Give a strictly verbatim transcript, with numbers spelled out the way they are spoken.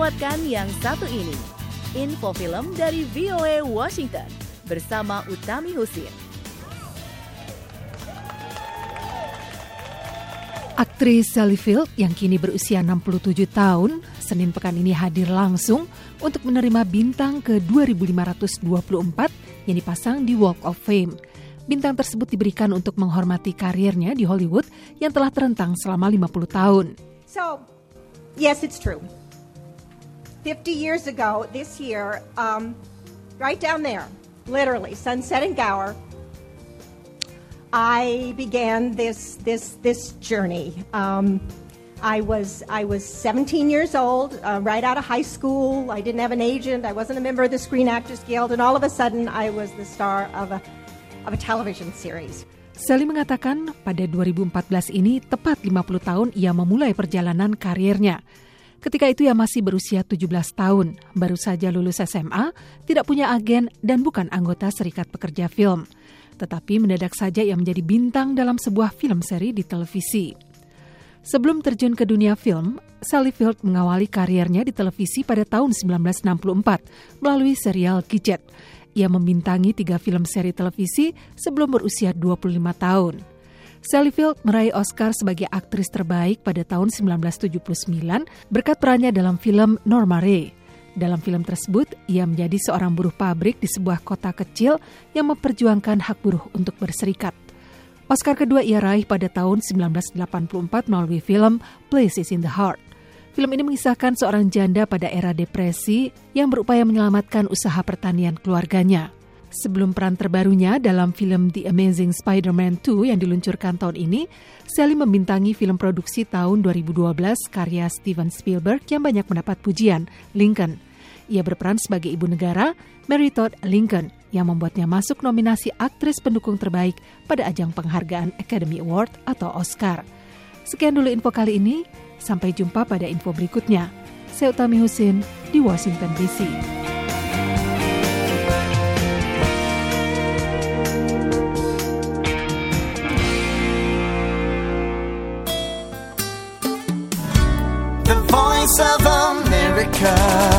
lewatkan yang satu ini. Info film dari V O A Washington bersama Utami Husin. Aktris Sally Field yang kini berusia enam puluh tujuh tahun, Senin pekan ini hadir langsung untuk menerima bintang ke dua ribu lima ratus dua puluh empat yang dipasang di Walk of Fame. Bintang tersebut diberikan untuk menghormati karirnya di Hollywood yang telah terentang selama lima puluh tahun. So, yes, it's true. fifty years ago, this year, um, right down there, literally, Sunset and Gower, I began this this this journey. Um, I was I was seventeen years old, uh, right out of high school. I didn't have an agent. I wasn't a member of the Screen Actors Guild, and all of a sudden, I was the star of a of a television series. Sally mengatakan pada dua ribu empat belas ini tepat lima puluh tahun ia memulai perjalanan karirnya. Ketika itu ia masih berusia tujuh belas tahun, baru saja lulus S M A, tidak punya agen dan bukan anggota Serikat Pekerja Film. Tetapi mendadak saja ia menjadi bintang dalam sebuah film seri di televisi. Sebelum terjun ke dunia film, Sally Field mengawali karirnya di televisi pada tahun sembilan belas enam puluh empat melalui serial Gidget. Ia membintangi tiga film seri televisi sebelum berusia dua puluh lima tahun. Sally Field meraih Oscar sebagai aktris terbaik pada tahun sembilan belas tujuh puluh sembilan berkat perannya dalam film Norma Ray. Dalam film tersebut, ia menjadi seorang buruh pabrik di sebuah kota kecil yang memperjuangkan hak buruh untuk berserikat. Oscar kedua ia raih pada tahun sembilan belas delapan puluh empat melalui film Places in the Heart. Film ini mengisahkan seorang janda pada era depresi yang berupaya menyelamatkan usaha pertanian keluarganya. Sebelum peran terbarunya dalam film The Amazing Spider-Man dua yang diluncurkan tahun ini, Sally membintangi film produksi tahun dua ribu dua belas karya Steven Spielberg yang banyak mendapat pujian, Lincoln. Ia berperan sebagai ibu negara, Mary Todd Lincoln, yang membuatnya masuk nominasi aktris pendukung terbaik pada ajang penghargaan Academy Award atau Oscar. Sekian dulu info kali ini, sampai jumpa pada info berikutnya. Saya Utami Husin di Washington D C. The Voice of America.